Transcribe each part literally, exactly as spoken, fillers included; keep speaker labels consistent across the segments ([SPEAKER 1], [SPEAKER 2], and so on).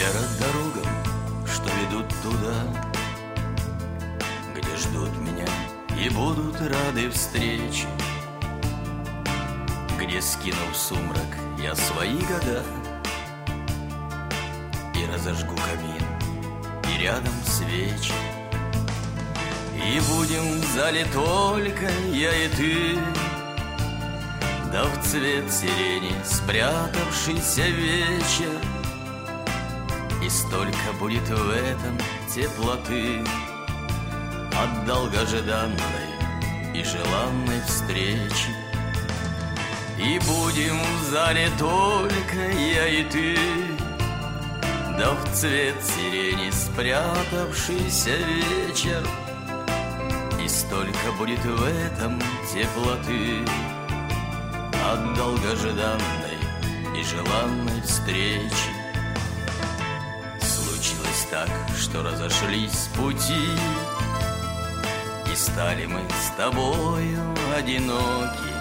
[SPEAKER 1] Я рад дорогам, что ведут туда, где ждут меня и будут рады встречи, где, скинув сумрак, я свои года и разожгу камин, и рядом свечи, и будем в зале только я и ты, да в цвет сирени спрятавшийся вечер. И столько будет в этом теплоты от долгожданной и желанной встречи. И будем в зале только я и ты, да в цвет сирени спрятавшийся вечер. И столько будет в этом теплоты от долгожданной и желанной встречи. Случилось так, что разошлись пути, и стали мы с тобою одиноки.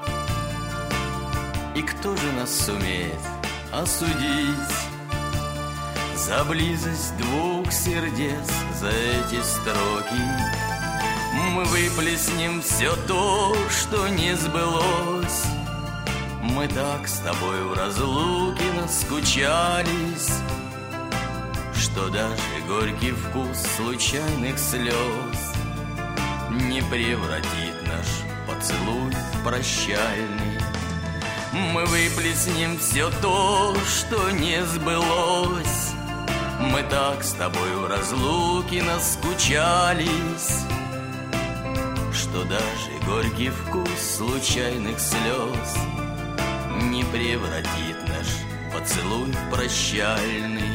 [SPEAKER 1] И кто же нас сумеет осудить за близость двух сердец, за эти строки? Мы выплеснем все то, что не сбылось. Мы так с тобой в разлуке наскучались, что даже горький вкус случайных слез не превратит наш поцелуй в прощальный. Мы выплеснем все то, что не сбылось. Мы так с тобой в разлуке наскучались, что даже горький вкус случайных слез не превратит наш поцелуй в прощальный.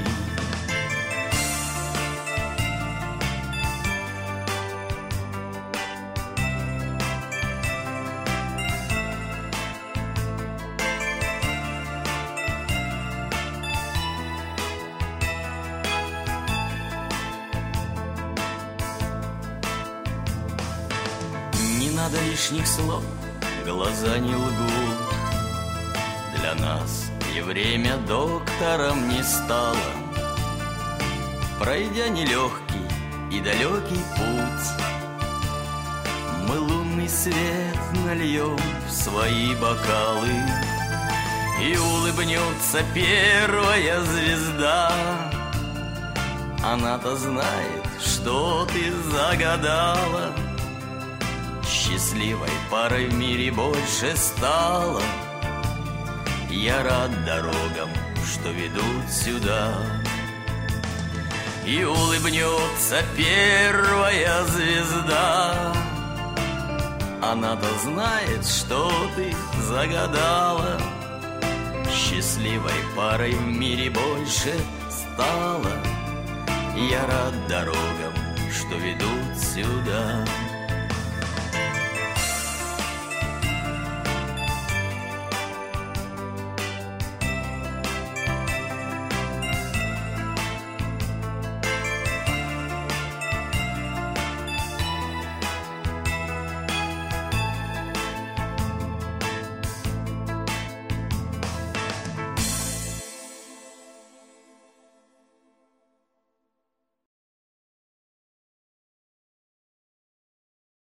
[SPEAKER 1] Не надо лишних слов, глаза не лгут. Для нас и время доктором не стало. Пройдя нелегкий и далекий путь, мы лунный свет нальем в свои бокалы, и улыбнется первая звезда. Она-то знает, что ты загадала. Счастливой парой в мире больше стало. Я рад дорогам, что ведут сюда. И улыбнется первая звезда. Она-то знает, что ты загадала. Счастливой парой в мире больше стало. Я рад дорогам, что ведут сюда.